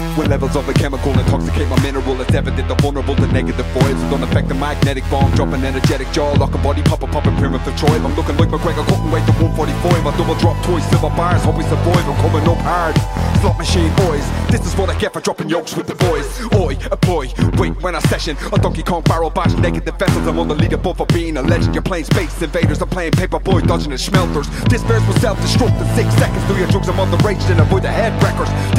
When levels of the chemical intoxicate my mineral, it's evident the vulnerable, the negative vibes don't affect the magnetic bomb. Dropping energetic jaw, lock a body, pop a primitive Troy. I'm looking like McGregor, cutting weight to 145. I double drop toys, silver bars, hope we survive. I'm coming up hard, slot machine boys. This is what I get for dropping yokes with the boys. Oi, a boy, wait when I session a Donkey Kong barrel bash, negative vessels. I'm on the leaderboard for being a legend. You're playing Space Invaders, I'm playing Paperboy, dodging the schmelters. This verse will self-destruct in 6 seconds. Do your drugs, I'm on the rage, then avoid the head wreckers.